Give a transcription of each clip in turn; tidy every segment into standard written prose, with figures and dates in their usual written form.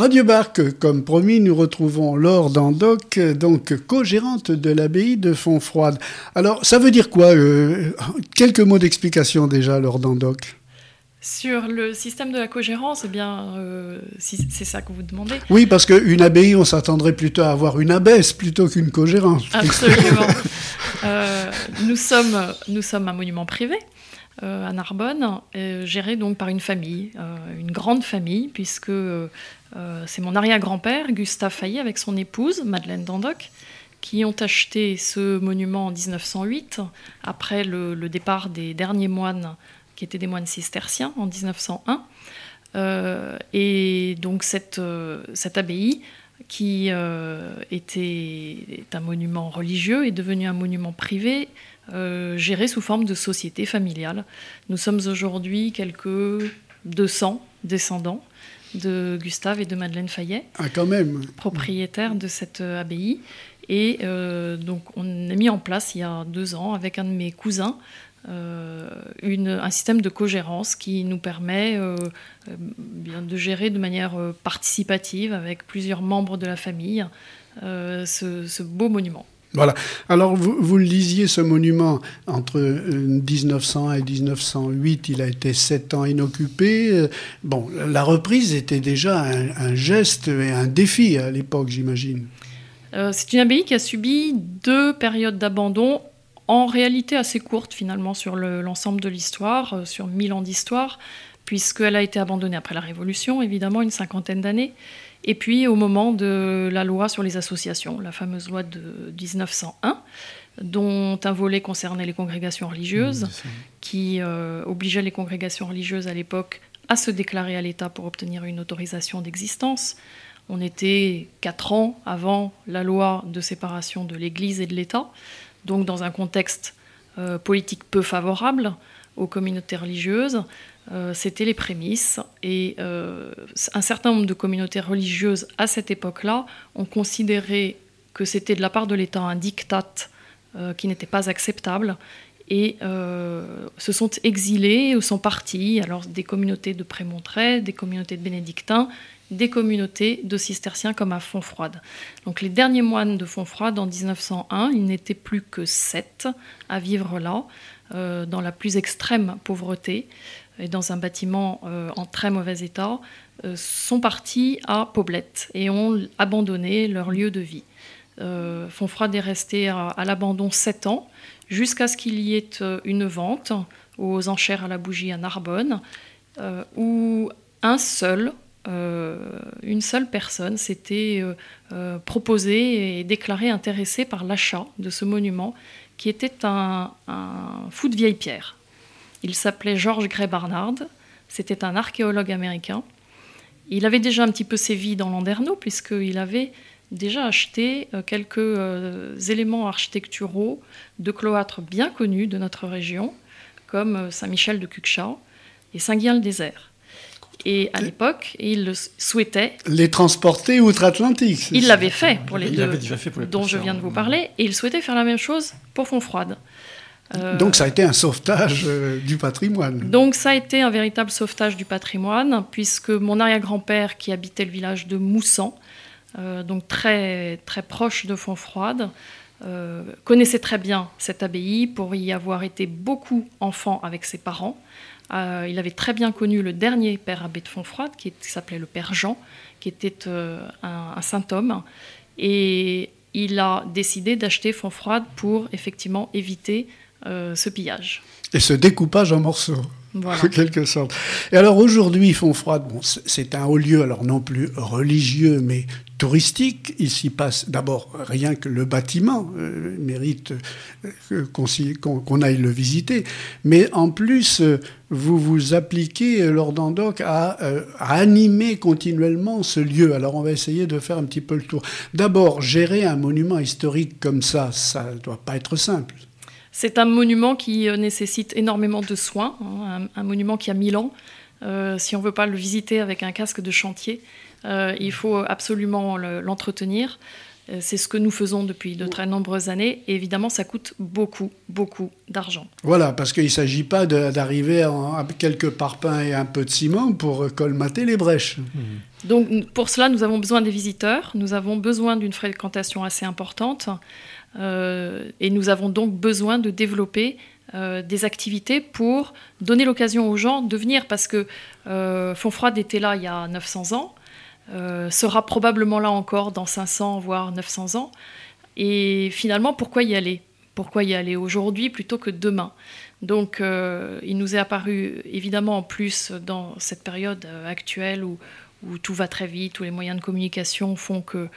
Radio Barque, comme promis, nous retrouvons Laure Dandoc, donc co-gérante de l'abbaye de Fontfroide. Alors, ça veut dire quoi quelques mots d'explication déjà, Laure Dandoc. Sur le système de la cogérance, eh bien, si c'est ça que vous demandez. Oui, parce qu'une abbaye, on s'attendrait plutôt à avoir une abbesse plutôt qu'une cogérance. Absolument. Nous sommes un monument privé à Narbonne, géré donc par une famille, une grande famille, puisque c'est mon arrière-grand-père, Gustave Fayet, avec son épouse, Madeleine Dandoc, qui ont acheté ce monument en 1908, après le départ des derniers moines qui étaient des moines cisterciens en 1901. Et donc cette abbaye, qui est un monument religieux, est devenue un monument privé, géré sous forme de société familiale. Nous sommes aujourd'hui quelques 200 descendants de Gustave et de Madeleine Fayet, quand même, propriétaires de cette abbaye. Et donc on a mis en place il y a 2 ans, avec un de mes cousins, un système de cogérance qui nous permet de gérer de manière participative avec plusieurs membres de la famille ce beau monument. Voilà. Alors, vous le disiez, ce monument, entre 1900 et 1908, il a été 7 ans inoccupé. Bon, la reprise était déjà un geste et un défi à l'époque, j'imagine. C'est une abbaye qui a subi 2 périodes d'abandon, en réalité assez courtes finalement sur l'ensemble de l'histoire, sur 1000 ans d'histoire, puisqu'elle a été abandonnée après la Révolution, évidemment, une 50aine d'années, et puis au moment de la loi sur les associations, la fameuse loi de 1901, dont un volet concernait les congrégations religieuses, qui obligeait les congrégations religieuses à l'époque à se déclarer à l'État pour obtenir une autorisation d'existence. On était 4 ans avant la loi de séparation de l'Église et de l'État, donc dans un contexte politique peu favorable aux communautés religieuses. C'était les prémices. Et un certain nombre de communautés religieuses, à cette époque-là, ont considéré que c'était de la part de l'État un diktat qui n'était pas acceptable, et se sont exilés ou sont partis. Alors des communautés de Prémontrés, des communautés de bénédictins, des communautés de cisterciens comme à Fontfroide. Donc les derniers moines de Fontfroide en 1901, il n'était plus que 7 à vivre là, dans la plus extrême pauvreté et dans un bâtiment en très mauvais état, sont partis à Poblette et ont abandonné leur lieu de vie. Fontfroide est resté à l'abandon 7 ans, jusqu'à ce qu'il y ait une vente aux enchères à la bougie à Narbonne, où une seule personne s'était proposée et déclarée intéressée par l'achat de ce monument, qui était un fou de vieille pierre. Il s'appelait George Gray Barnard, c'était un archéologue américain. Il avait déjà un petit peu sévi dans Landerneau, puisqu'il avait déjà acheté quelques éléments architecturaux de cloîtres bien connus de notre région, comme Saint-Michel de Cuxhaven et Saint-Guillain-le-Désert. Et à l'époque, il souhaitait les transporter outre-Atlantique. Il l'avait fait pour les deux dont je viens de vous parler, et il souhaitait faire la même chose pour Fontfroide. Donc ça a été un sauvetage du patrimoine. Donc ça a été un véritable sauvetage du patrimoine, puisque mon arrière-grand-père, qui habitait le village de Moussan, donc très, très proche de Fontfroide, connaissait très bien cette abbaye pour y avoir été beaucoup enfant avec ses parents. Il avait très bien connu le dernier père abbé de Fontfroide, qui s'appelait le père Jean, qui était un saint homme. Et il a décidé d'acheter Fontfroide pour effectivement éviter ce pillage. Et ce découpage en morceaux. Voilà. En quelque sorte. Et alors aujourd'hui, Fontfroide, c'est un haut lieu, alors non plus religieux, mais touristique. Il s'y passe d'abord rien que le bâtiment mérite qu'on aille le visiter. Mais en plus, vous vous appliquez, Laure Dandoc, à animer continuellement ce lieu. Alors on va essayer de faire un petit peu le tour. D'abord, gérer un monument historique comme ça ne doit pas être simple. C'est un monument qui nécessite énormément de soins, un monument qui a 1000 ans. Si on ne veut pas le visiter avec un casque de chantier, il faut absolument l'entretenir. C'est ce que nous faisons depuis de très nombreuses années. Et évidemment, ça coûte beaucoup, beaucoup d'argent. Voilà, parce qu'il ne s'agit pas d'arriver avec quelques parpaings et un peu de ciment pour colmater les brèches. Donc, pour cela, nous avons besoin des visiteurs. Nous avons besoin d'une fréquentation assez importante. Et nous avons donc besoin de développer des activités pour donner l'occasion aux gens de venir. Parce que Fontfroide était là il y a 900 ans. Sera probablement là encore dans 500 voire 900 ans. Et finalement, pourquoi y aller ? Pourquoi y aller aujourd'hui plutôt que demain ? Donc, il nous est apparu, évidemment, en plus, dans cette période actuelle où tout va très vite, où les moyens de communication font que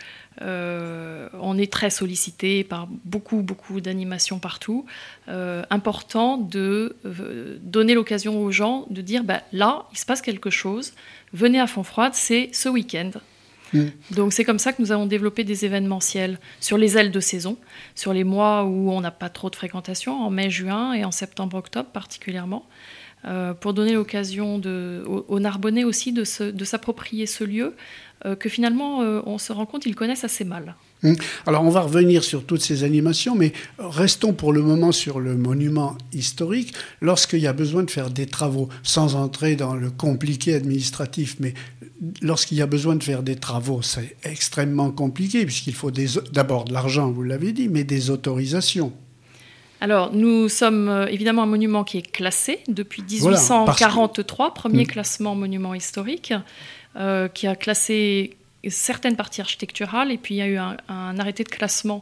on est très sollicité par beaucoup, beaucoup d'animations partout. Important de donner l'occasion aux gens de dire, là, il se passe quelque chose. Venez à Fontfroide, c'est ce week-end. Donc c'est comme ça que nous avons développé des événementiels sur les ailes de saison, sur les mois où on n'a pas trop de fréquentation, en mai, juin et en septembre, octobre particulièrement, pour donner l'occasion aux Narbonnais aussi de s'approprier ce lieu que finalement on se rend compte qu'ils connaissent assez mal. Alors on va revenir sur toutes ces animations, mais restons pour le moment sur le monument historique. Lorsqu'il y a besoin de faire des travaux, sans entrer dans le compliqué administratif, mais lorsqu'il y a besoin de faire des travaux, c'est extrêmement compliqué, puisqu'il faut d'abord de l'argent, vous l'avez dit, mais des autorisations. Alors, nous sommes évidemment un monument qui est classé depuis 1843, premier classement monument historique, qui a classé certaines parties architecturales, et puis il y a eu un arrêté de classement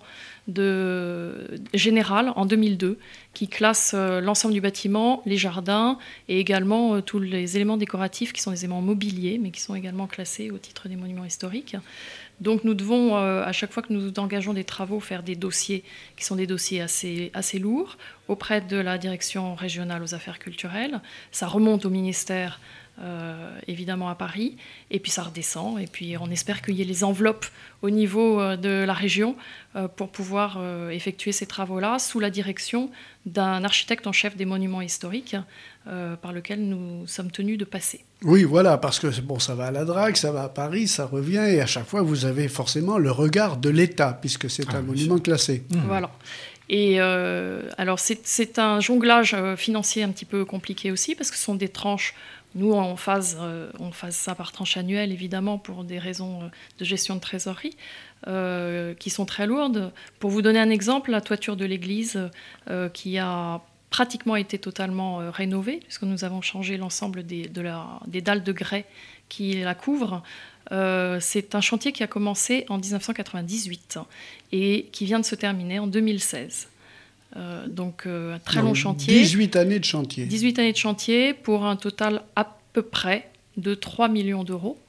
général en 2002 qui classe l'ensemble du bâtiment, les jardins et également tous les éléments décoratifs qui sont des éléments mobiliers mais qui sont également classés au titre des monuments historiques. Donc nous devons, à chaque fois que nous engageons des travaux, faire des dossiers qui sont des dossiers assez lourds auprès de la direction régionale aux affaires culturelles. Ça remonte au ministère évidemment à Paris, et puis ça redescend, et puis on espère qu'il y ait les enveloppes au niveau de la région pour pouvoir effectuer ces travaux-là sous la direction d'un architecte en chef des monuments historiques par lequel nous sommes tenus de passer. Oui, voilà, parce que ça va à la Drague, ça va à Paris, ça revient, et à chaque fois vous avez forcément le regard de l'État, puisque c'est un monument classé. Voilà. Et alors c'est un jonglage financier un petit peu compliqué aussi, parce que ce sont des tranches. Nous, on phase ça par tranche annuelle, évidemment, pour des raisons de gestion de trésorerie, qui sont très lourdes. Pour vous donner un exemple, la toiture de l'église, qui a pratiquement été totalement rénovée, puisque nous avons changé l'ensemble des dalles de grès qui la couvrent. C'est un chantier qui a commencé en 1998 et qui vient de se terminer en 2016. Donc un très long chantier. 18 années de chantier. 18 années de chantier pour un total à peu près de 3 millions d'euros,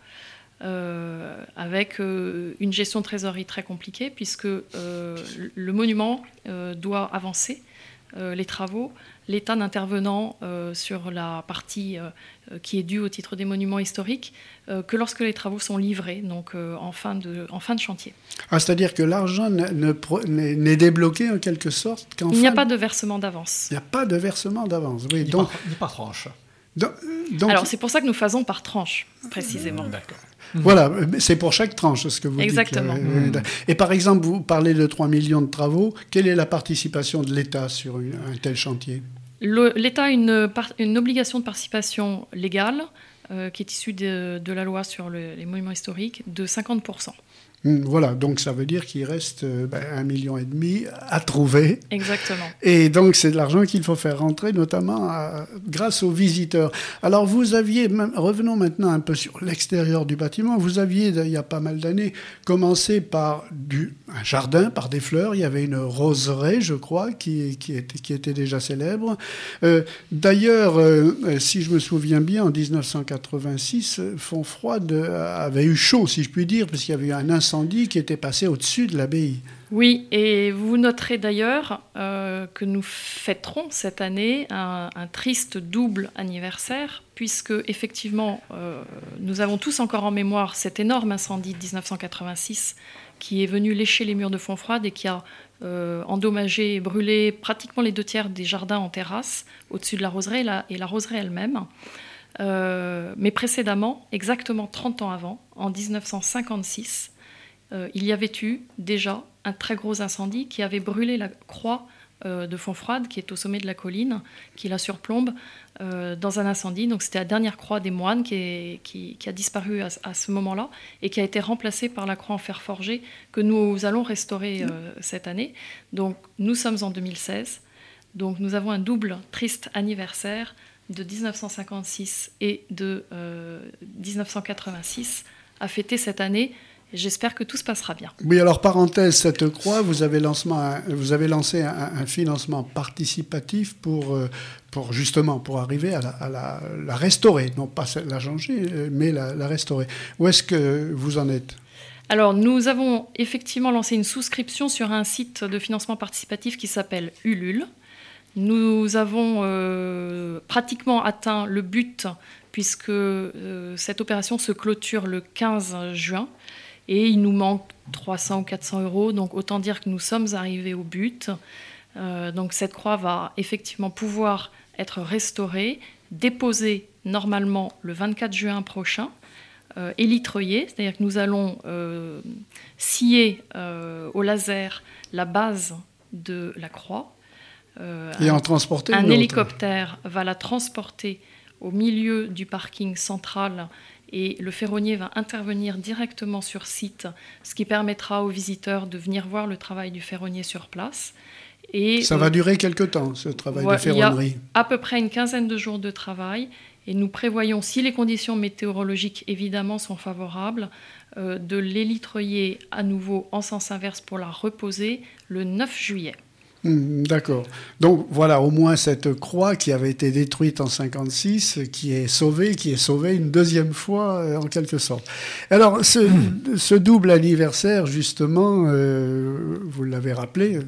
avec une gestion de trésorerie très compliquée, puisque le monument doit avancer les travaux, l'État n'intervenant sur la partie qui est due au titre des monuments historiques que lorsque les travaux sont livrés, donc en fin de chantier. Ah, c'est-à-dire que l'argent n'est débloqué en quelque sorte qu'en Il n'y a pas de versement d'avance. Il n'y a pas de versement d'avance, oui. Ni par tranche. Donc, alors c'est pour ça que nous faisons par tranche, précisément. D'accord. Voilà, c'est pour chaque tranche, ce que vous Exactement. dites. Exactement. Et par exemple, vous parlez de 3 millions de travaux. Quelle est la participation de l'État sur un tel chantier ? L'État a une obligation de participation légale qui est issue de la loi sur les monuments historiques de 50%. Voilà, donc ça veut dire qu'il reste 1,5 million à trouver. Exactement. Et donc c'est de l'argent qu'il faut faire rentrer, notamment grâce aux visiteurs. Alors vous aviez, revenons maintenant un peu sur l'extérieur du bâtiment, vous aviez, il y a pas mal d'années, commencé par un jardin, par des fleurs. Il y avait une roseraie, je crois, qui était déjà célèbre. D'ailleurs, si je me souviens bien, en 1986, Fontfroide avait eu chaud, si je puis dire, parce qu'il y avait eu un incendie qui était passé au-dessus de l'abbaye. Oui, et vous noterez d'ailleurs que nous fêterons cette année un triste double anniversaire, puisque effectivement, nous avons tous encore en mémoire cet énorme incendie de 1986 qui est venu lécher les murs de Fontfroide et qui a endommagé et brûlé pratiquement les 2/3 des jardins en terrasse au-dessus de la roseraie et la roseraie elle-même. Mais précédemment, exactement 30 ans avant, en 1956, il y avait eu déjà un très gros incendie qui avait brûlé la croix de Fontfroide, qui est au sommet de la colline, qui la surplombe, dans un incendie. Donc c'était la dernière croix des moines qui a disparu à ce moment-là et qui a été remplacée par la croix en fer forgé que nous allons restaurer cette année. Donc nous sommes en 2016. Donc nous avons un double triste anniversaire de 1956 et de 1986 à fêter cette année. J'espère que tout se passera bien. Oui, alors parenthèse, cette croix, vous avez lancé un financement participatif pour arriver à la restaurer, non pas la changer, mais la restaurer. Où est-ce que vous en êtes ? Alors, nous avons effectivement lancé une souscription sur un site de financement participatif qui s'appelle Ulule. Nous avons pratiquement atteint le but puisque cette opération se clôture le 15 juin. Et il nous manque 300 ou 400 €, donc autant dire que nous sommes arrivés au but. Donc cette croix va effectivement pouvoir être restaurée, déposée normalement le 24 juin prochain, élitreillée, c'est-à-dire que nous allons scier au laser la base de la croix. Et en transporter un hélicoptère va la transporter au milieu du parking central et le ferronnier va intervenir directement sur site, ce qui permettra aux visiteurs de venir voir le travail du ferronnier sur place. Et ça va durer quelque temps, ce travail de ferronnerie. Il y a à peu près une quinzaine de jours de travail et nous prévoyons, si les conditions météorologiques évidemment sont favorables, de l'élitreiller à nouveau en sens inverse pour la reposer le 9 juillet. D'accord. Donc voilà, au moins cette croix qui avait été détruite en 1956, qui est sauvée une deuxième fois en quelque sorte. Alors ce double anniversaire, justement, vous l'avez rappelé,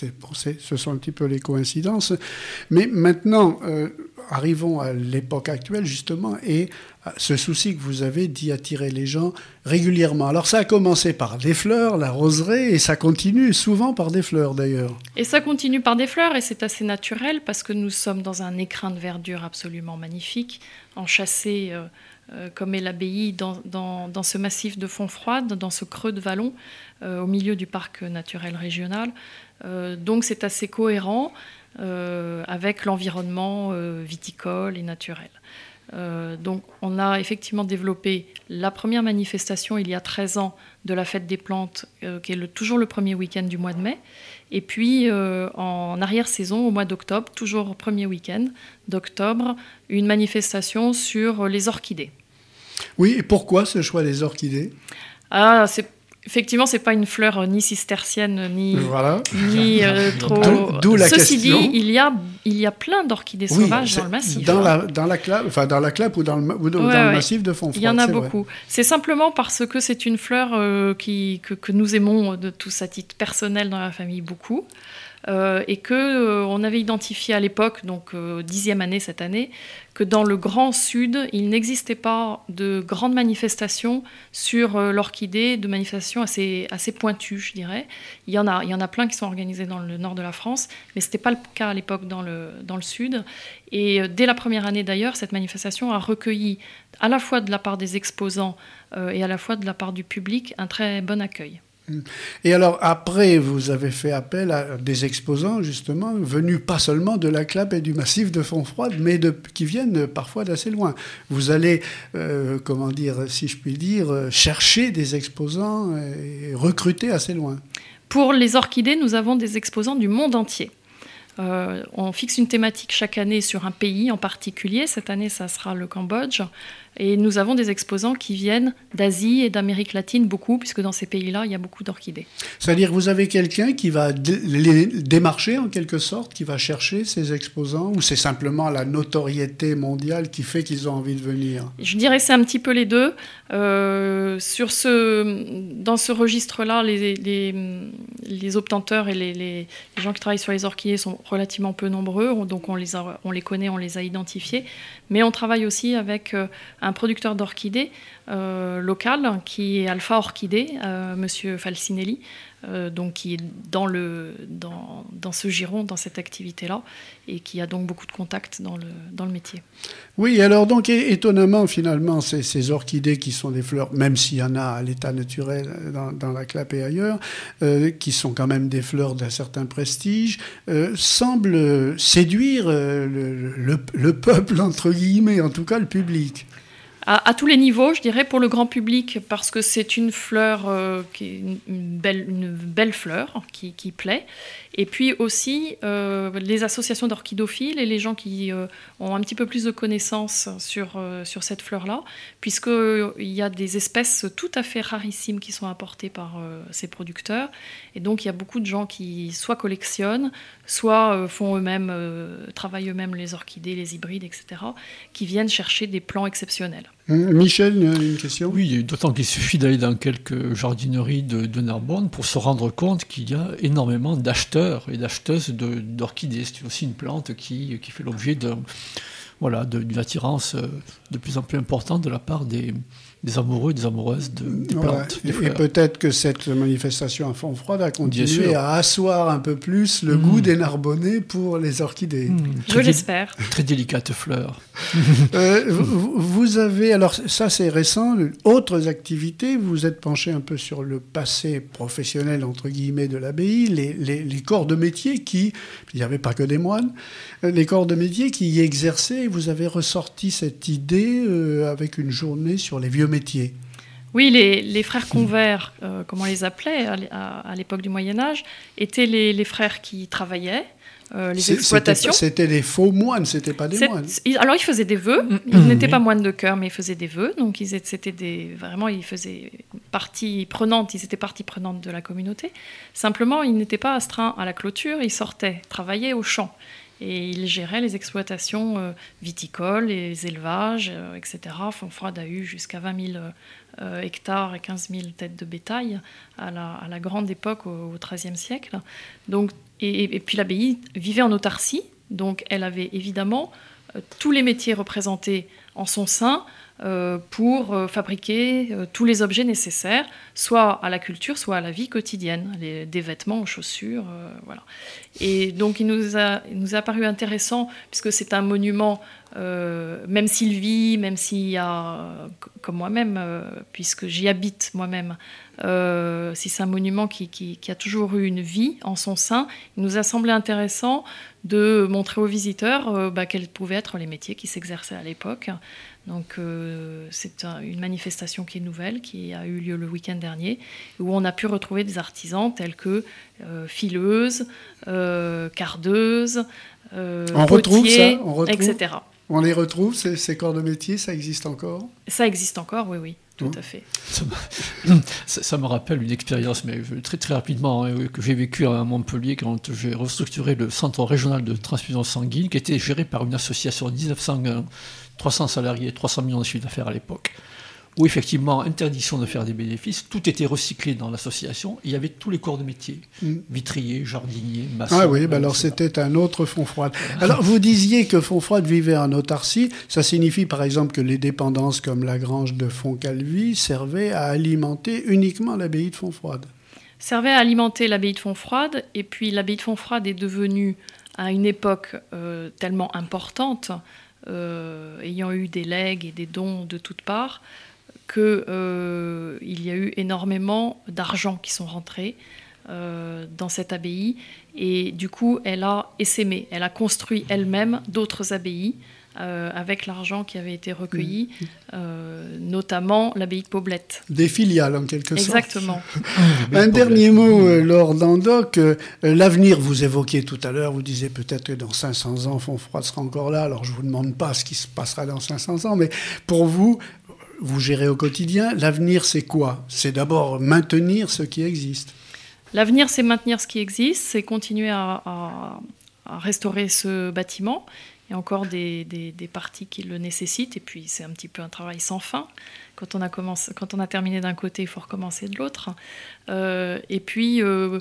ce sont un petit peu les coïncidences, mais maintenant, arrivons à l'époque actuelle justement et ce souci que vous avez d'y attirer les gens régulièrement. Alors ça a commencé par des fleurs, la roseraie, et ça continue souvent par des fleurs d'ailleurs. Et ça continue par des fleurs, et c'est assez naturel parce que nous sommes dans un écrin de verdure absolument magnifique, enchâssé comme est l'abbaye dans ce massif de Fontfroide, dans ce creux de vallon, au milieu du parc naturel régional. Donc c'est assez cohérent avec l'environnement viticole et naturel. Donc on a effectivement développé la première manifestation il y a 13 ans de la fête des plantes, qui est toujours le premier week-end du mois de mai. Et puis en arrière-saison, au mois d'octobre, toujours au premier week-end d'octobre, une manifestation sur les orchidées. Oui, et pourquoi ce choix des orchidées ? Effectivement, c'est pas une fleur ni cistercienne ni trop. D'où la Ceci question. dit, il y a plein d'orchidées sauvages dans le massif. Dans la clappe ou dans le massif de Fontfroide. Il y en a beaucoup. C'est simplement parce que c'est une fleur que nous aimons de tous à titre personnel dans la famille beaucoup. Et qu'on avait identifié à l'époque, donc 10e année cette année, que dans le Grand Sud, il n'existait pas de grandes manifestations sur l'orchidée, de manifestations assez pointues, je dirais. Il y en a plein qui sont organisées dans le nord de la France, mais ce n'était pas le cas à l'époque dans le Sud. Et dès la première année d'ailleurs, cette manifestation a recueilli à la fois de la part des exposants et à la fois de la part du public un très bon accueil. Et alors, après, vous avez fait appel à des exposants, justement, venus pas seulement de la Clappe et du massif de Fontfroide, mais qui viennent parfois d'assez loin. Vous allez, si je puis dire, chercher des exposants et recruter assez loin. Pour les orchidées, nous avons des exposants du monde entier. On fixe une thématique chaque année sur un pays en particulier. Cette année, ça sera le Cambodge. Et nous avons des exposants qui viennent d'Asie et d'Amérique latine, beaucoup, puisque dans ces pays-là, il y a beaucoup d'orchidées. C'est-à-dire que vous avez quelqu'un qui va les démarcher, en quelque sorte, qui va chercher ces exposants, ou c'est simplement la notoriété mondiale qui fait qu'ils ont envie de venir ? Je dirais que c'est un petit peu les deux. Dans ce registre-là, les obtenteurs et les gens qui travaillent sur les orchidées sont relativement peu nombreux, donc on les connaît, on les a identifiés. Mais on travaille aussi avec un producteur d'orchidées local qui est Alpha Orchidée, Monsieur Falcinelli, donc qui est dans ce giron, dans cette activité-là, et qui a donc beaucoup de contacts dans le métier. Oui, alors donc étonnamment finalement ces orchidées qui sont des fleurs, même s'il y en a à l'état naturel dans la Clappe et ailleurs, qui sont quand même des fleurs d'un certain prestige, semblent séduire le peuple, entre guillemets, en tout cas le public. À tous les niveaux, je dirais, pour le grand public, parce que c'est une fleur qui est une belle fleur qui plaît. Et puis aussi, les associations d'orchidophiles et les gens qui ont un petit peu plus de connaissances sur cette fleur-là, puisqu'il y a des espèces tout à fait rarissimes qui sont apportées par ces producteurs. Et donc, il y a beaucoup de gens qui soit collectionnent, soit font eux-mêmes, travaillent eux-mêmes les orchidées, les hybrides, etc., qui viennent chercher des plants exceptionnels. Michel, une question ? Oui, d'autant qu'il suffit d'aller dans quelques jardineries de Narbonne pour se rendre compte qu'il y a énormément d'acheteurs et d'acheteuses d'orchidées. C'est aussi une plante qui fait l'objet d'une attirance de plus en plus importante de la part des amoureux et des amoureuses des plantes. Et peut-être que cette manifestation à Fontfroide a continué à asseoir un peu plus le goût des Narbonnais pour les orchidées. Je l'espère. Très délicate fleur. Vous avez, alors ça c'est récent, autres activités, vous vous êtes penché un peu sur le passé professionnel entre guillemets de l'abbaye, les corps de métier il n'y avait pas que des moines, les corps de métier qui y exerçaient, vous avez ressorti cette idée avec une journée sur les vieux métiers. Oui, les frères convers, comme on les appelait à l'époque du Moyen-Âge, étaient les frères qui travailement les exploitations. C'était des faux moines, c'était pas des moines. Alors, ils faisaient des vœux. Ils n'étaient pas moines de cœur, mais ils faisaient des vœux. Donc, ils faisaient partie prenante. Ils étaient partie prenante de la communauté. Simplement, ils n'étaient pas astreints à la clôture. Ils sortaient, travaillaient au champ. Et ils géraient les exploitations viticoles, les élevages, etc. Fontfroide a eu jusqu'à 20 000 hectares et 15 000 têtes de bétail à la grande époque, au XIIIe siècle. Donc, et puis l'abbaye vivait en autarcie, donc elle avait évidemment tous les métiers représentés en son sein pour fabriquer tous les objets nécessaires, soit à la culture, soit à la vie quotidienne, des vêtements aux chaussures, voilà. Et donc il nous a paru intéressant, puisque c'est un monument, même s'il vit, même s'il y a, comme moi-même, puisque j'y habite moi-même, si c'est un monument qui a toujours eu une vie en son sein, il nous a semblé intéressant de montrer aux visiteurs quels pouvaient être les métiers qui s'exerçaient à l'époque. Donc c'est une manifestation qui est nouvelle, qui a eu lieu le week-end dernier, où on a pu retrouver des artisans tels que fileuses, cardeuses, potiers, etc. On les retrouve, ces corps de métier, ça existe encore ? Ça existe encore, oui, tout à fait. Ça me rappelle une expérience, mais très très rapidement, que j'ai vécue à Montpellier quand j'ai restructuré le centre régional de transfusion sanguine, qui était géré par une association de 1901, 300 salariés, 300 millions de chiffre d'affaires à l'époque, où effectivement, interdiction de faire des bénéfices, tout était recyclé dans l'association, il y avait tous les corps de métier, vitrier, jardinier, maçon... Ah oui, alors c'était un autre Fontfroide. Alors vous disiez que Fontfroide vivait en autarcie, ça signifie par exemple que les dépendances comme la grange de Fontcalvi servaient à alimenter uniquement l'abbaye de Fontfroide. Servait à alimenter l'abbaye de Fontfroide, et puis l'abbaye de Fontfroide est devenue, à une époque tellement importante, ayant eu des legs et des dons de toutes parts, qu'il y a eu énormément d'argent qui sont rentrés dans cette abbaye. Et du coup, elle a essaimé, elle a construit elle-même d'autres abbayes avec l'argent qui avait été recueilli, notamment l'abbaye de Poblette. Des filiales, en quelque sorte. Exactement. Un dernier mot, Laure Dandoc. L'avenir, vous évoquiez tout à l'heure, vous disiez peut-être que dans 500 ans, Fontfroide sera encore là. Alors, je ne vous demande pas ce qui se passera dans 500 ans, mais pour vous, vous gérez au quotidien. L'avenir, c'est quoi ? C'est d'abord maintenir ce qui existe. L'avenir, c'est maintenir ce qui existe, c'est continuer à restaurer ce bâtiment. Il y a encore des parties qui le nécessitent, et puis c'est un petit peu un travail sans fin. Quand on a terminé d'un côté, il faut recommencer de l'autre. Et puis,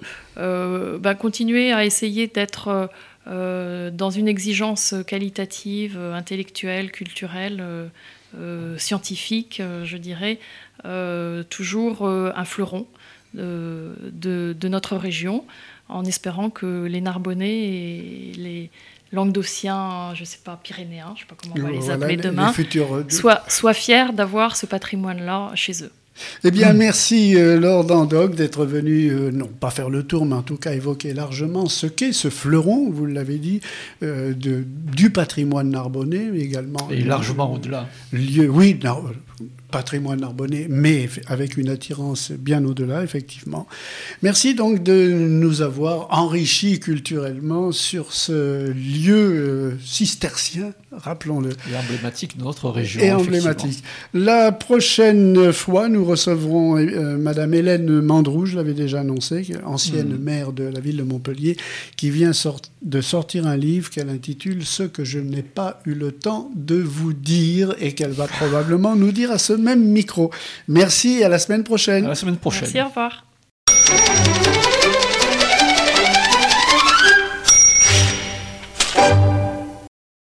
continuer à essayer d'être dans une exigence qualitative, intellectuelle, culturelle, scientifique, je dirais, toujours un fleuron de notre région, en espérant que les Narbonnais et les Languedociens, je ne sais pas, Pyrénéens, je ne sais pas comment on va les appeler demain, soient fiers d'avoir ce patrimoine-là chez eux. Eh bien, merci Laure Dandoc d'être venu, non pas faire le tour, mais en tout cas évoquer largement ce qu'est ce fleuron, vous l'avez dit, du patrimoine narbonnais, mais également... Et largement au-delà. Oui, patrimoine narbonnais, mais avec une attirance bien au-delà, effectivement. Merci donc de nous avoir enrichis culturellement sur ce lieu cistercien, rappelons-le. Et emblématique de notre région. Et emblématique. La prochaine fois, nous recevrons Madame Hélène Mandroux, je l'avais déjà annoncé, ancienne maire de la ville de Montpellier, qui vient de sortir un livre qu'elle intitule « Ce que je n'ai pas eu le temps de vous dire » et qu'elle va probablement nous dire à ce même micro. Merci et à la semaine prochaine. À la semaine prochaine. Merci, au revoir.